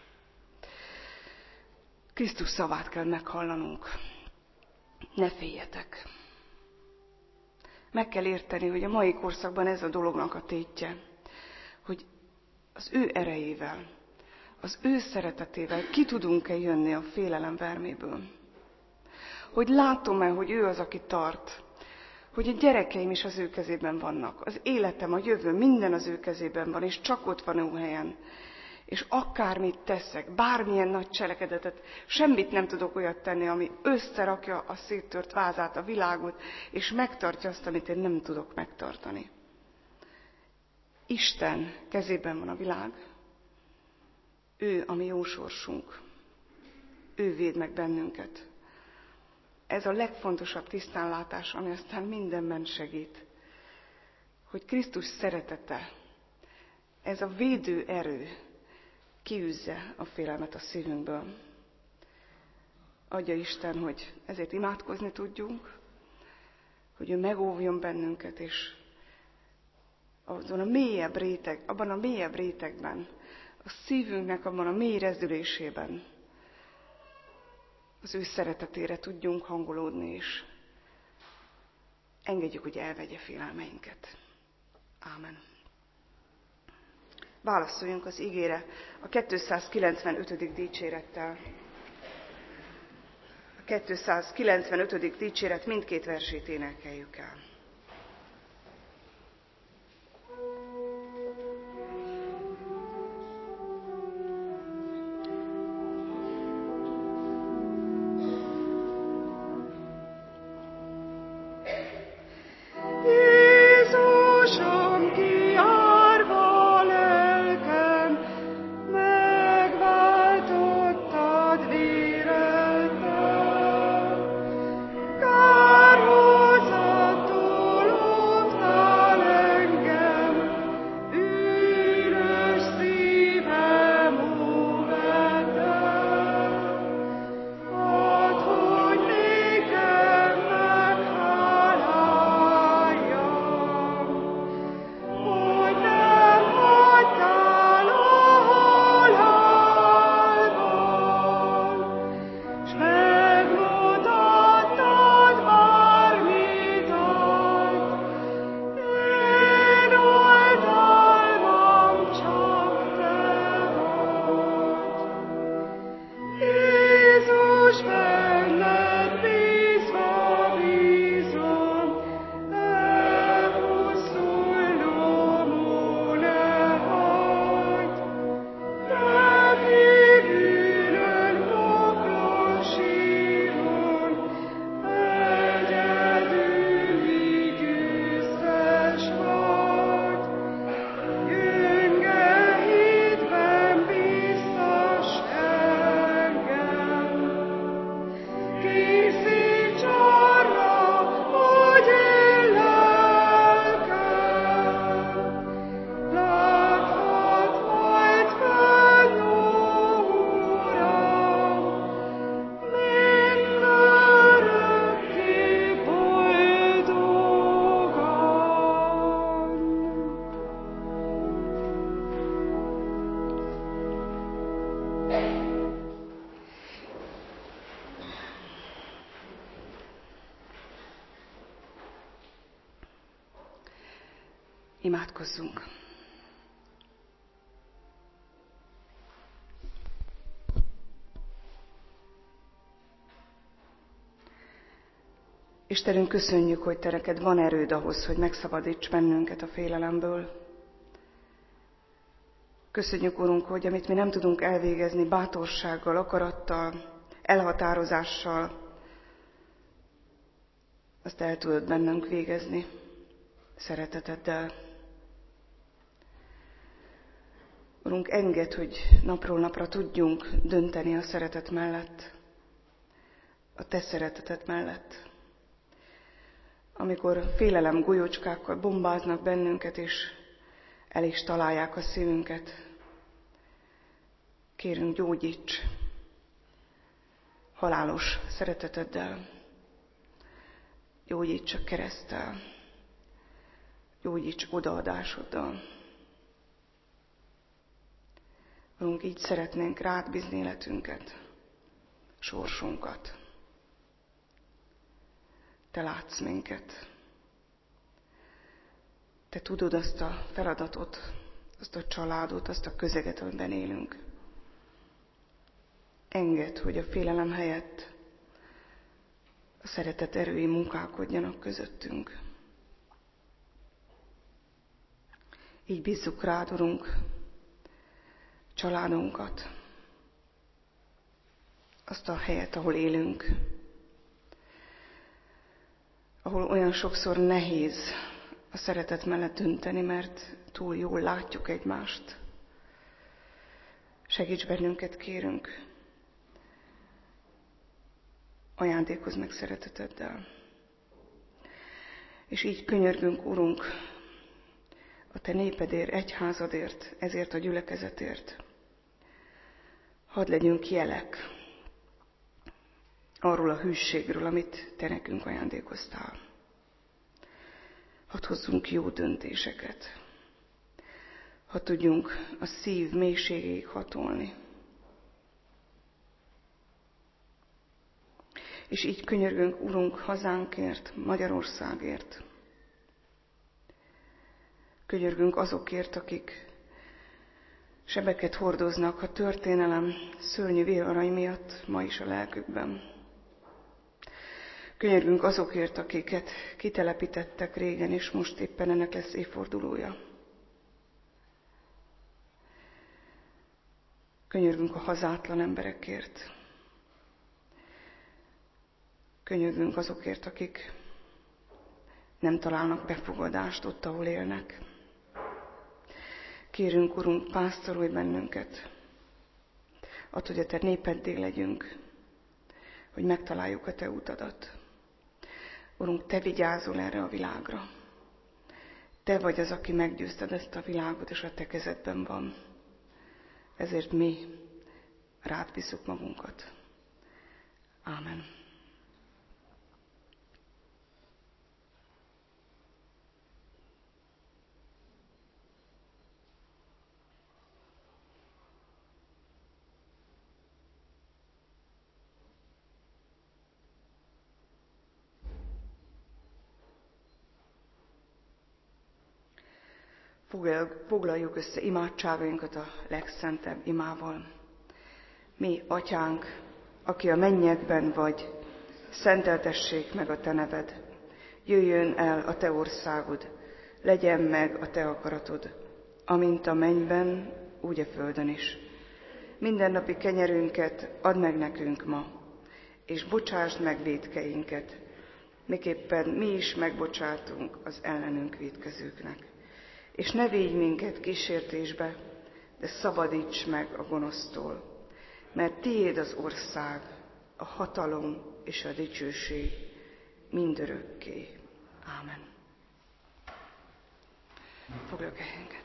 Krisztus szavát kell meghallanunk. Ne féljetek. Meg kell érteni, hogy a mai korszakban ez a dolognak a tétje, hogy az ő erejével, az ő szeretetével ki tudunk-e jönni a félelem verméből. Hogy látom-e, hogy ő az, aki tart, hogy a gyerekeim is az ő kezében vannak, az életem, a jövő, minden az ő kezében van, és csak ott van ő helyen. És akármit teszek, bármilyen nagy cselekedetet, semmit nem tudok olyat tenni, ami összerakja a széttört vázát, a világot, és megtartja azt, amit én nem tudok megtartani. Isten kezében van a világ. Ő a mi jó sorsunk. Ő véd meg bennünket. Ez a legfontosabb tisztánlátás, ami aztán mindenben segít. Hogy Krisztus szeretete, ez a védő erő kiűzze a félelmet a szívünkből. Adja Isten, hogy ezért imádkozni tudjunk, hogy ő megóvjon bennünket, és azon a mélyebb réteg, abban a mélyebb rétegben, a szívünknek abban a mély rezdülésében az ő szeretetére tudjunk hangolódni, és engedjük, hogy elvegye félelmeinket. Ámen. Válaszoljunk az igére a kétszázkilencvenötödik dicsérettel. A kétszázkilencvenötödik dicséret mindkét versét énekeljük el. Imádkozzunk! Istenünk, köszönjük, hogy te neked van erőd ahhoz, hogy megszabadíts bennünket a félelemből. Köszönjük, Urunk, hogy amit mi nem tudunk elvégezni bátorsággal, akarattal, elhatározással, azt el tudod bennünk végezni szereteteddel. Urunk, engedd, hogy napról napra tudjunk dönteni a szeretet mellett, a te szereteted mellett. Amikor félelem golyócskákkal bombáznak bennünket, és el is találják a szívünket, kérünk, gyógyíts, halálos szereteteddel, gyógyíts a kereszttel, gyógyíts odaadásoddal. Urunk, így szeretnénk rád bízni életünket, sorsunkat. Te látsz minket. Te tudod azt a feladatot, azt a családot, azt a közeget, amiben élünk. Engedd, hogy a félelem helyett a szeretet erői munkálkodjanak közöttünk. Így bízzuk rád, Urunk, családunkat, azt a helyet, ahol élünk, ahol olyan sokszor nehéz a szeretet mellett dönteni, mert túl jól látjuk egymást. Segíts bennünket, kérünk, ajándékozz meg szereteteddel. És így könyörgünk, Urunk, a Te népedért, egyházadért, ezért a gyülekezetért. Hadd legyünk jelek arról a hűségről, amit Te nekünk ajándékoztál. Hadd hozzunk jó döntéseket. Hadd tudjunk a szív mélységéig hatolni. És így könyörgünk, Urunk, hazánkért, Magyarországért. Könyörgünk azokért, akik sebeket hordoznak a történelem szörnyű vérarai miatt ma is a lelkükben. Könyörgünk azokért, akiket kitelepítettek régen, és most éppen ennek lesz évfordulója. Könyörgünk a hazátlan emberekért. Könyörgünk azokért, akik nem találnak befogadást ott, ahol élnek. Kérünk, Urunk, pásztorolj bennünket, add, hogy a Te népeddé legyünk, hogy megtaláljuk a Te utadat. Urunk, Te vigyázol erre a világra. Te vagy az, aki meggyőzted ezt a világot, és a Te kezedben van. Ezért mi rád bízzuk magunkat. Ámen. Foglaljuk össze imádságainkat a legszentebb imával. Mi, Atyánk, aki a mennyekben vagy, szenteltessék meg a Te neved. Jöjjön el a Te országod, legyen meg a Te akaratod, amint a mennyben, úgy a földön is. Mindennapi kenyerünket add meg nekünk ma, és bocsásd meg vétkeinket, miképpen mi is megbocsátunk az ellenünk vétkezőknek. És ne védj minket kísértésbe, de szabadíts meg a gonosztól, mert tiéd az ország, a hatalom és a dicsőség mindörökké. Ámen. Foglaljuk helyünket.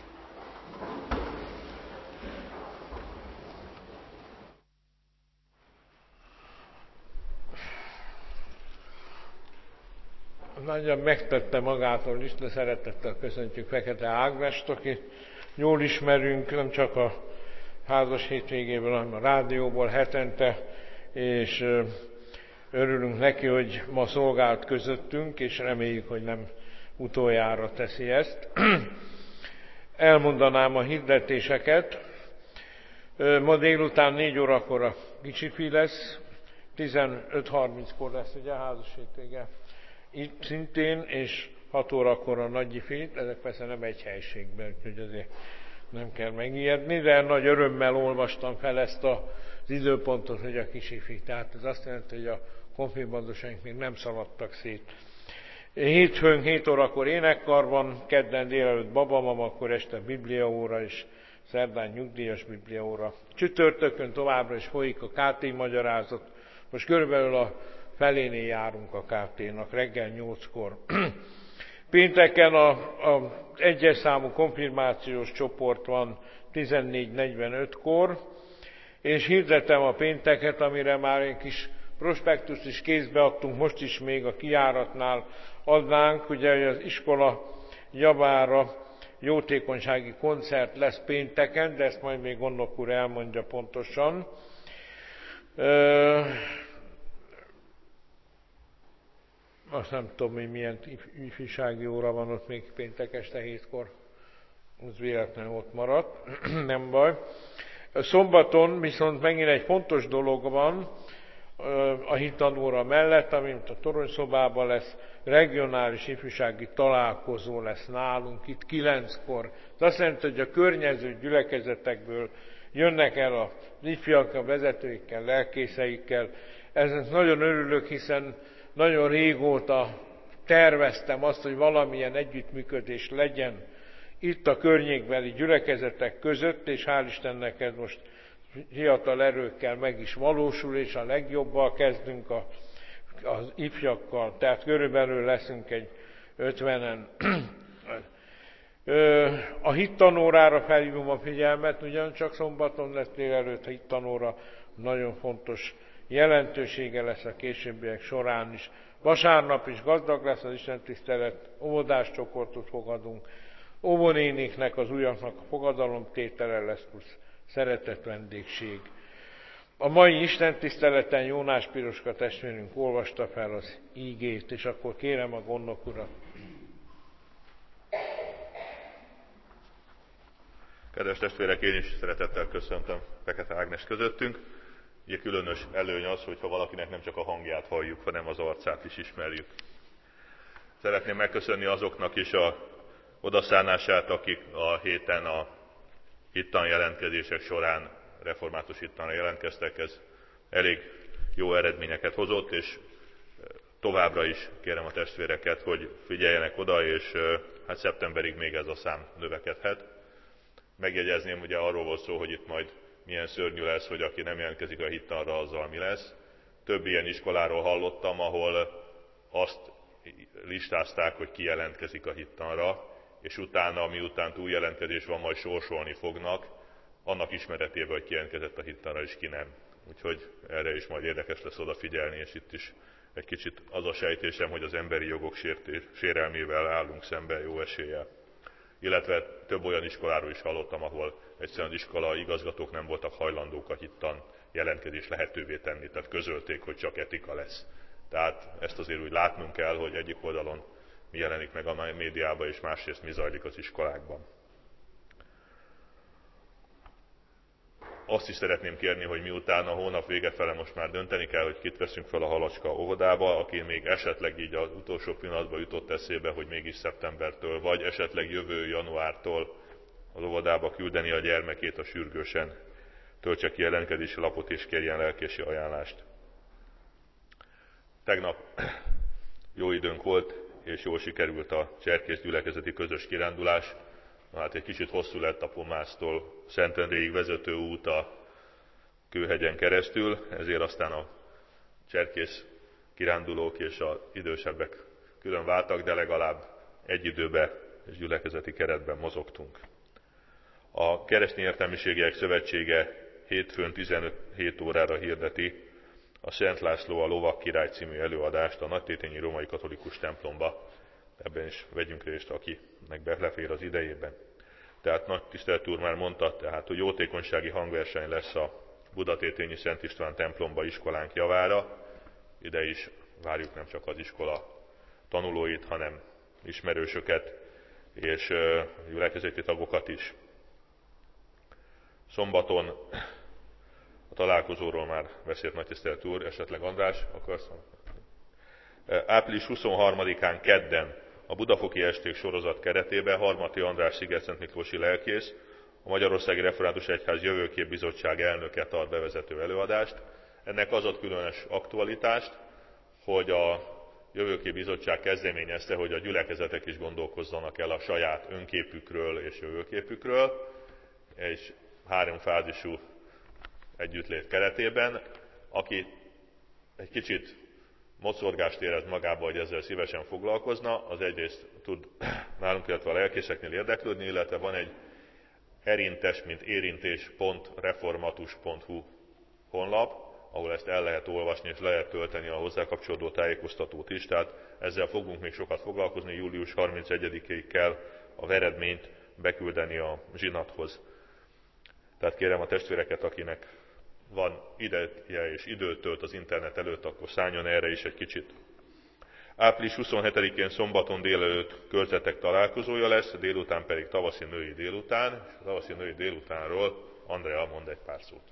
Nagyon megtette magától Isten szeretettel köszöntjük Fekete Ágnest, aki jól ismerünk, nem csak a házas hétvégéből, hanem a rádióból hetente, és örülünk neki, hogy ma szolgált közöttünk, és reméljük, hogy nem utoljára teszi ezt. Elmondanám a hirdetéseket. Ma délután négy órakor a kicsifi lesz, tizenöt harminckor lesz ugye a házas hétvége. Itt szintén, és hat órakor a nagyifi, ezek persze nem egy helységben, úgyhogy azért nem kell megijedni, de nagy örömmel olvastam fel ezt az időpontot, hogy a kisifi. Tehát ez azt jelenti, hogy a konfirmandusaink még nem szaladtak szét. Hétfőn hét órakor énekkarban, kedden délelőtt babamama, akkor este bibliaóra, és szerdán nyugdíjas bibliaóra. Csütörtökön továbbra is folyik a ká té magyarázat. Most körülbelül a felénél járunk a ká té-nak, reggel nyolckor. Pénteken az egyes számú konfirmációs csoport van tizennégy negyvenötkor, és hirdetem a pénteket, amire már egy kis prospektust is kézbe adtunk, most is még a kijáratnál adnánk, ugye, hogy az iskola javára jótékonysági koncert lesz pénteken, de ezt majd még gondnok úr elmondja pontosan. Ö, azt nem tudom, hogy milyen ifjúsági óra van ott még péntek este hétkor, az véletlenül ott maradt, nem baj. A szombaton viszont megint egy fontos dolog van a hittanóra mellett, amint a toronyszobában lesz, regionális ifjúsági találkozó lesz nálunk itt kilenckor. Ez azt jelenti, hogy a környező gyülekezetekből jönnek el az ifjak, a vezetőikkel, lelkészeikkel. Ezért nagyon örülök, hiszen nagyon régóta terveztem azt, hogy valamilyen együttműködés legyen itt a környékbeli gyülekezetek között, és hál' Istennek ez most fiatal erőkkel meg is valósul, és a legjobbal kezdünk a, az ifjakkal, tehát körülbelül leszünk egy ötvenen. A hittanórára felhívom a figyelmet, ugyancsak szombaton lesz délelőtt a hittanóra, nagyon fontos jelentősége lesz a későbbiek során is. Vasárnap is gazdag lesz az istentisztelet, óvodás csoportot fogadunk, óvonéniknek, az újaknak a fogadalomtétele lesz, plusz szeretett vendégség. A mai istentiszteleten Jónás Piroska testvérünk olvasta fel az ígét, és akkor kérem a gondnok urat. Kedves testvérek, én is szeretettel köszöntöm Fekete Ágnes közöttünk. Ugye különös előny az, hogyha valakinek nem csak a hangját halljuk, hanem az arcát is ismerjük. Szeretném megköszönni azoknak is a odaszánását, akik a héten a hittan jelentkezések során református hittanra jelentkeztek. Ez elég jó eredményeket hozott, és továbbra is kérem a testvéreket, hogy figyeljenek oda, és hát szeptemberig még ez a szám növekedhet. Megjegyezném, ugye arról volt szó, hogy itt majd milyen szörnyű lesz, hogy aki nem jelentkezik a hittanra, azzal mi lesz. Több ilyen iskoláról hallottam, ahol azt listázták, hogy ki jelentkezik a hittanra, és utána, miután túljelentkezés van, majd sorsolni fognak, annak ismeretében, hogy ki jelentkezett a hittanra, és ki nem. Úgyhogy erre is majd érdekes lesz odafigyelni, és itt is egy kicsit az a sejtésem, hogy az emberi jogok sértés, sérelmével állunk szemben jó eséllyel. Illetve több olyan iskoláról is hallottam, ahol egyszerűen az iskola igazgatók nem voltak hajlandók a hittan jelentkezés lehetővé tenni, tehát közölték, hogy csak etika lesz. Tehát ezt azért úgy látnunk kell, hogy egyik oldalon mi jelenik meg a médiában, és másrészt mi zajlik az iskolákban. Azt is szeretném kérni, hogy miután a hónap vége fele most már dönteni kell, hogy kit veszünk fel a Halacska óvodába, aki még esetleg így az utolsó pillanatban jutott eszébe, hogy mégis szeptembertől, vagy esetleg jövő januártól az óvodába küldeni a gyermekét, a sürgősen töltse ki jelentkezési lapot és kérjen lelkési ajánlást. Tegnap jó időnk volt, és jól sikerült a Cserkész gyülekezeti közös kirándulás. Hát egy kicsit hosszú lett a Pomásztól Szentendréig vezető út a Kőhegyen keresztül, ezért aztán a cserkész kirándulók és az idősebbek külön váltak, de legalább egy időben és gyülekezeti keretben mozogtunk. A Keresztény Értelmiségiek Szövetsége hétfőn tizenhét órára hirdeti a Szent László a Lovak Király című előadást a Nagytétényi Római Katolikus templomba. Ebben is vegyünk részt, akinek belefér az idejében. Tehát Nagy Tisztelt úr már mondta, tehát, hogy jótékonysági hangverseny lesz a Budatétényi Szent István templomba iskolánk javára. Ide is várjuk nem csak az iskola tanulóit, hanem ismerősöket és gyülekezeti tagokat is. Szombaton a találkozóról már beszélt Nagy Tisztelt úr, esetleg András, akarsz? április huszonharmadikán kedden a Budafoki Esték sorozat keretében Harmati András Szigetszent Miklósi lelkész, a Magyarországi Református Egyház Jövőkép Bizottság elnöke tart bevezető előadást. Ennek az ad különös aktualitást, hogy a Jövőkép Bizottság kezdeményezte, hogy a gyülekezetek is gondolkozzanak el a saját önképükről és jövőképükről, és háromfázisú együttlét keretében, aki egy kicsit mozorgást érez magába, hogy ezzel szívesen foglalkozna, az egyrészt tud nálunk, illetve a lelkészeknél érdeklődni, illetve van egy erintes, mint érintés pont reformatus pont hu honlap, ahol ezt el lehet olvasni és lehet tölteni a hozzá kapcsolódó tájékoztatót is, tehát ezzel fogunk még sokat foglalkozni, július harmincegyedikéig kell a veredményt beküldeni a zsinathoz. Tehát kérem a testvéreket, akinek van ideje és időt tölt az internet előtt, akkor szálljon erre is egy kicsit. április huszonhetedikén szombaton délelőtt körzetek találkozója lesz, délután pedig tavaszi női délután, és a tavaszi női délutánról Andrea mond egy pár szót.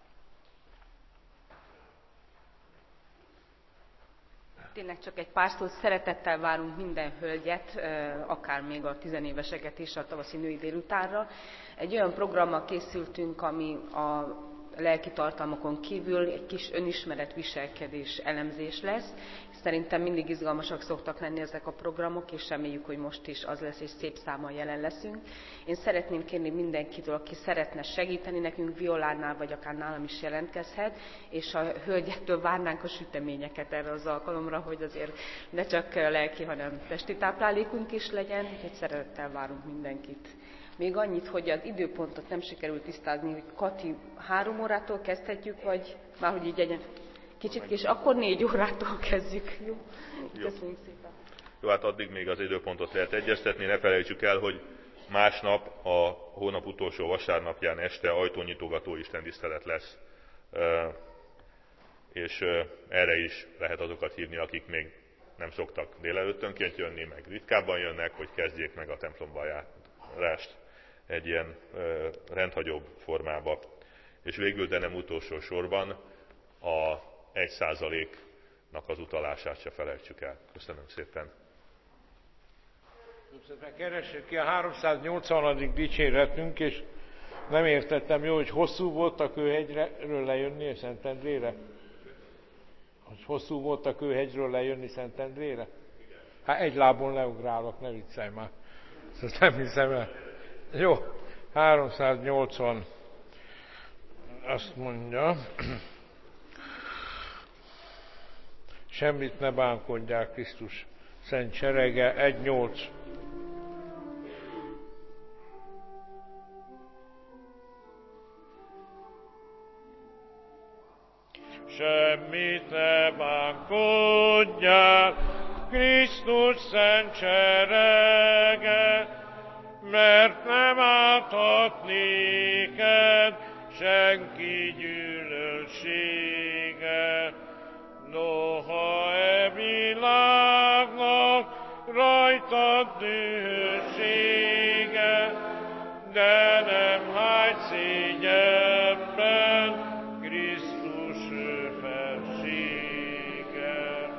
Tényleg csak egy pár szót, szeretettel várunk minden hölgyet, akár még a tizenéveseket is a tavaszi női délutánra. Egy olyan programmal készültünk, ami a lelki tartalmakon kívül egy kis önismeret, viselkedés, elemzés lesz. Szerintem mindig izgalmasak szoktak lenni ezek a programok, és reméljük, hogy most is az lesz, és szép számmal jelen leszünk. Én szeretném kérni mindenkitől, aki szeretne segíteni nekünk, Violánál vagy akár nálam is jelentkezhet, és a hölgyektől várnánk a süteményeket erre az alkalomra, hogy azért ne csak lelki, hanem testi táplálékunk is legyen, úgyhogy szeretettel várunk mindenkit. Még annyit, hogy az időpontot nem sikerült tisztázni, hogy Kati három órától kezdhetjük, vagy már hogy így egyen kicsit, és akkor négy órától kezdjük. Jó? Köszönjük szépen. Jó, hát addig még az időpontot lehet egyeztetni, ne felejtsük el, hogy másnap, a hónap utolsó vasárnapján este ajtónyitogató istentisztelet lesz, és erre is lehet azokat hívni, akik még nem szoktak délelőttönként jönni, meg ritkábban jönnek, hogy kezdjék meg a templomba járást egy ilyen rendhagyóbb formába. És végül, de nem utolsó sorban, a egy százaléknak az utalását se felejtsük el. Köszönöm szépen. Keressük ki a háromszáznyolcvanadik dicséretünk, és nem értettem jó, hogy hosszú volt a Kőhegyről lejönni Szentendrére? Hogy hosszú volt a Kőhegyről lejönni Szentendrére? Hát egy lábon leugrálok, ne viccelj már. Ezt nem hiszem el. Jó, háromszáznyolcvan azt mondja, semmit ne bánkodják Krisztus szent serege, egy nyolc. Semmit ne bánkodjál, Krisztus szent serege, mert nem áthat néked senki gyűlölsége. Noha e világnak rajtad dühössége, de nem hágy szégyenben Krisztus ő felsége.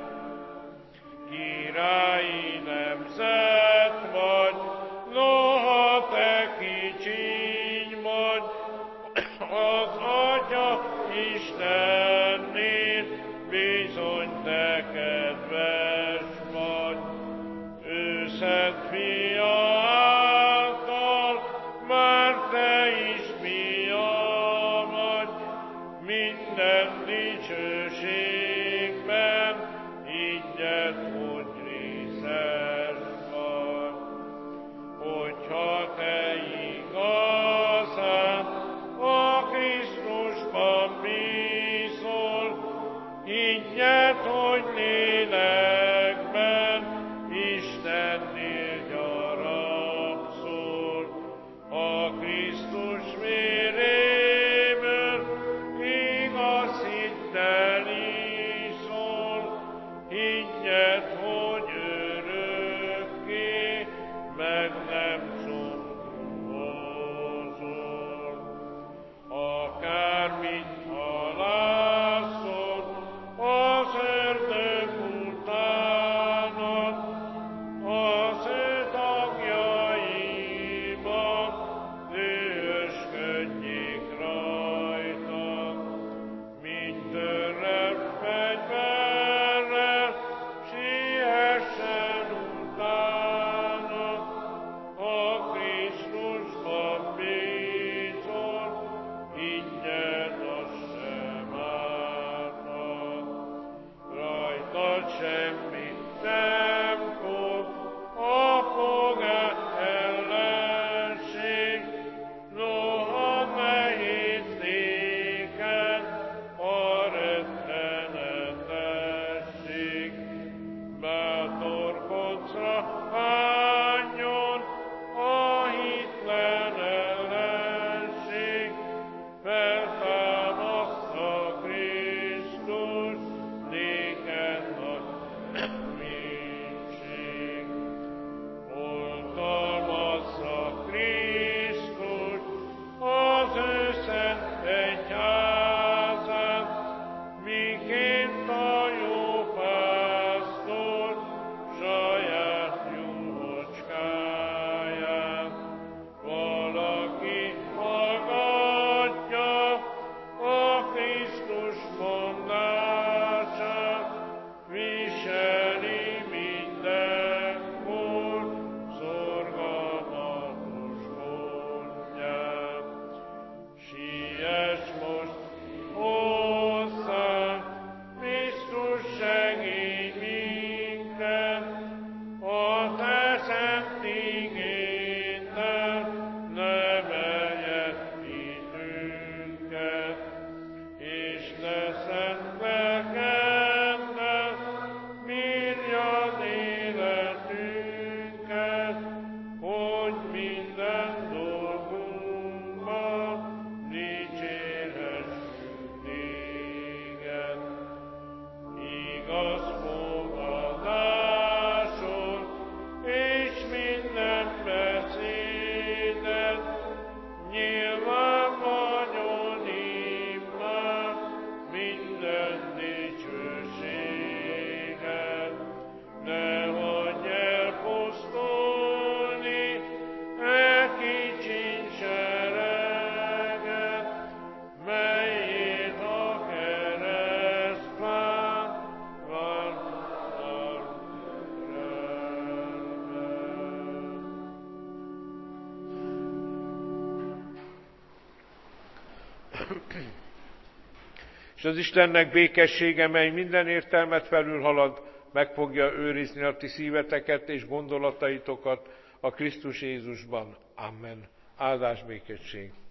Királyi nemzet vagy, noha te kicsiny vagy, az Atya Istennél bizony te kedves vagy. Ő szent fia által már te is fia vagy, minden dicsőségben higgyed, hogy részes vagy. Hogyha te igazán a Krisztusban bízol, higgyed, hogy lélekben Istennél gyarapodsz. torkodra álljon a hitlen ellenség, feltámaszta Krisztus, néked nagy mindség. Oltalmazza Krisztus az ő szent egyházát, miként a jó pásztor saját juhocskáját. Valaki hallgatja a Krisztus mondását, viseli mindenkor szorgalmatos gondját. Siess most hozzánk, Krisztus segíts minket, a te szent igéddel neveljed hitünket, és te szent lelkeddel bírjad életünket, hogy minden dolgunkban dicsérhessünk téged. Igaz fogadásod és minden beszéded nyilván vagyon immár minden dicsőséged. Ne hagyj elpusztulni e kicsiny sereget, melyért a keresztván vártál És az Istennek békessége, mely minden értelmet felülhalad, meg fogja őrizni a ti szíveteket és gondolataitokat a Krisztus Jézusban. Amen. Áldás békesség.